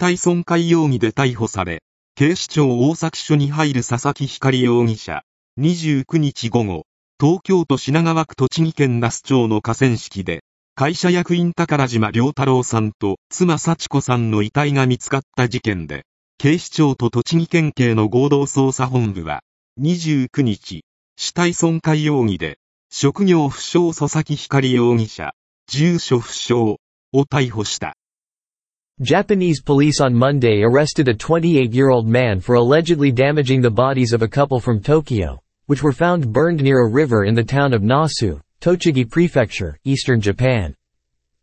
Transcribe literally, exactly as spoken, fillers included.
体損壊容疑で逮捕され、警視庁大崎署に入る佐々木光容疑者、にじゅうくにち午後、東京都品川区栃木県那須町の河川敷で、会社役員宝島良太郎さんと妻幸子さんの遺体が見つかった事件で、警視庁と栃木県警の合同捜査本部は、にじゅうくにち、死体損壊容疑で、職業不詳佐々木光容疑者、住所不詳を逮捕した。 Japanese police on Monday arrested a twenty-eight-year-old man for allegedly damaging the bodies of a couple from Tokyo, which were found burned near a river in the town of Nasu, Tochigi Prefecture, eastern Japan.